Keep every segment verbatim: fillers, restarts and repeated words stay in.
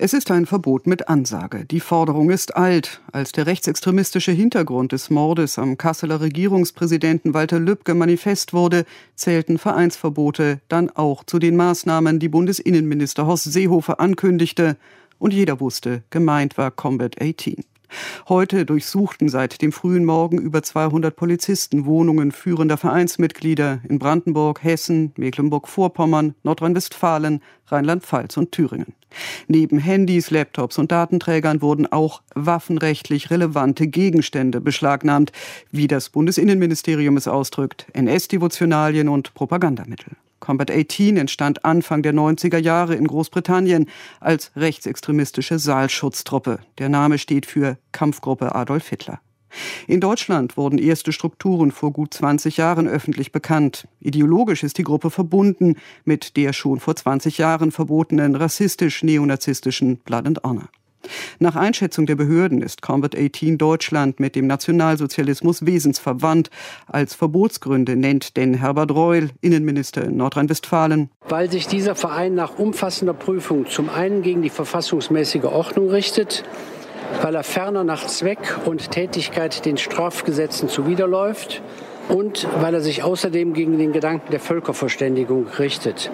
Es ist ein Verbot mit Ansage. Die Forderung ist alt. Als der rechtsextremistische Hintergrund des Mordes am Kasseler Regierungspräsidenten Walter Lübcke manifest wurde, zählten Vereinsverbote dann auch zu den Maßnahmen, die Bundesinnenminister Horst Seehofer ankündigte. Und jeder wusste, gemeint war Combat achtzehn. Heute durchsuchten seit dem frühen Morgen über zweihundert Polizisten Wohnungen führender Vereinsmitglieder in Brandenburg, Hessen, Mecklenburg-Vorpommern, Nordrhein-Westfalen, Rheinland-Pfalz und Thüringen. Neben Handys, Laptops und Datenträgern wurden auch waffenrechtlich relevante Gegenstände beschlagnahmt, wie das Bundesinnenministerium es ausdrückt, N S-Devotionalien und Propagandamittel. Combat achtzehn entstand Anfang der neunziger Jahre in Großbritannien als rechtsextremistische Saalschutztruppe. Der Name steht für Kampfgruppe Adolf Hitler. In Deutschland wurden erste Strukturen vor gut zwanzig Jahren öffentlich bekannt. Ideologisch ist die Gruppe verbunden mit der schon vor zwanzig Jahren verbotenen rassistisch-neonazistischen Blood and Honor. Nach Einschätzung der Behörden ist Combat achtzehn Deutschland mit dem Nationalsozialismus wesensverwandt. Als Verbotsgründe nennt denn Herbert Reul, Innenminister in Nordrhein-Westfalen: Weil sich dieser Verein nach umfassender Prüfung zum einen gegen die verfassungsmäßige Ordnung richtet, weil er ferner nach Zweck und Tätigkeit den Strafgesetzen zuwiderläuft und weil er sich außerdem gegen den Gedanken der Völkerverständigung richtet.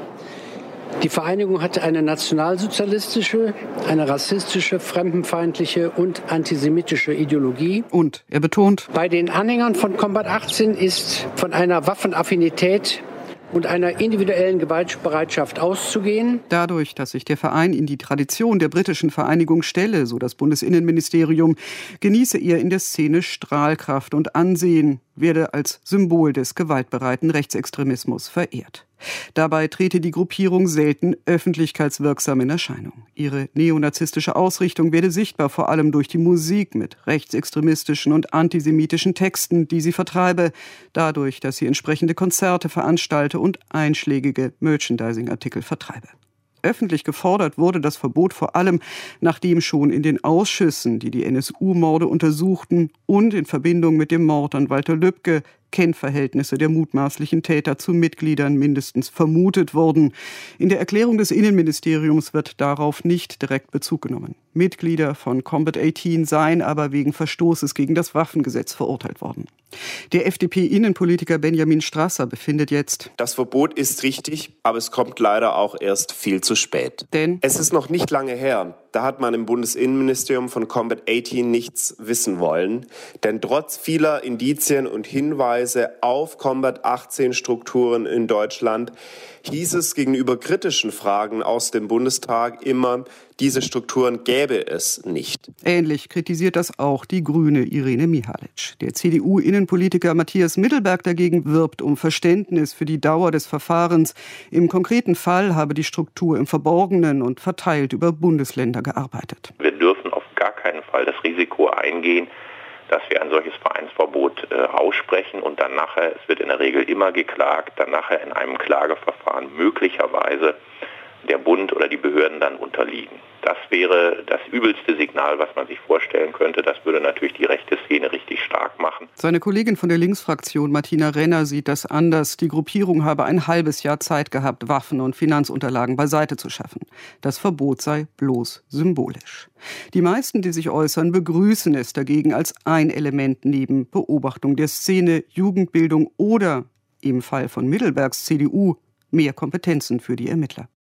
Die Vereinigung hatte eine nationalsozialistische, eine rassistische, fremdenfeindliche und antisemitische Ideologie. Und er betont: Bei den Anhängern von Combat achtzehn ist von einer Waffenaffinität und einer individuellen Gewaltbereitschaft auszugehen. Dadurch, dass sich der Verein in die Tradition der britischen Vereinigung stelle, so das Bundesinnenministerium, genieße er in der Szene Strahlkraft und Ansehen, werde als Symbol des gewaltbereiten Rechtsextremismus verehrt. Dabei trete die Gruppierung selten öffentlichkeitswirksam in Erscheinung. Ihre neonazistische Ausrichtung werde sichtbar vor allem durch die Musik mit rechtsextremistischen und antisemitischen Texten, die sie vertreibe, dadurch, dass sie entsprechende Konzerte veranstalte und einschlägige Merchandising-Artikel vertreibe. Öffentlich gefordert wurde das Verbot vor allem, nachdem schon in den Ausschüssen, die die N S U-Morde untersuchten und in Verbindung mit dem Mord an Walter Lübcke Kennverhältnisse der mutmaßlichen Täter zu Mitgliedern mindestens vermutet wurden. In der Erklärung des Innenministeriums wird darauf nicht direkt Bezug genommen. Mitglieder von Combat achtzehn seien aber wegen Verstoßes gegen das Waffengesetz verurteilt worden. Der F D P-Innenpolitiker Benjamin Strasser befindet jetzt: Das Verbot ist richtig, aber es kommt leider auch erst viel zu spät. Denn es ist noch nicht lange her. Da hat man im Bundesinnenministerium von Combat achtzehn nichts wissen wollen. Denn trotz vieler Indizien und Hinweise auf Combat achtzehn Strukturen in Deutschland hieß es gegenüber kritischen Fragen aus dem Bundestag immer, diese Strukturen gäbe es nicht. Ähnlich kritisiert das auch die Grüne Irene Mihalic. Der C D U-Innenpolitiker Matthias Mittelberg dagegen wirbt um Verständnis für die Dauer des Verfahrens. Im konkreten Fall habe die Struktur im Verborgenen und verteilt über Bundesländer gearbeitet. Wir dürfen auf gar keinen Fall das Risiko eingehen, dass wir ein solches Vereinsverbot äh, aussprechen und dann nachher, es wird in der Regel immer geklagt, dann nachher in einem Klageverfahren möglicherweise der Bund oder die Behörden dann unterliegen. Das wäre das übelste Signal, was man sich vorstellen könnte. Das würde natürlich die rechte Szene richtig stark machen. Seine Kollegin von der Linksfraktion, Martina Renner, sieht das anders. Die Gruppierung habe ein halbes Jahr Zeit gehabt, Waffen und Finanzunterlagen beiseite zu schaffen. Das Verbot sei bloß symbolisch. Die meisten, die sich äußern, begrüßen es dagegen als ein Element neben Beobachtung der Szene, Jugendbildung oder, im Fall von Mittelbergs C D U, mehr Kompetenzen für die Ermittler.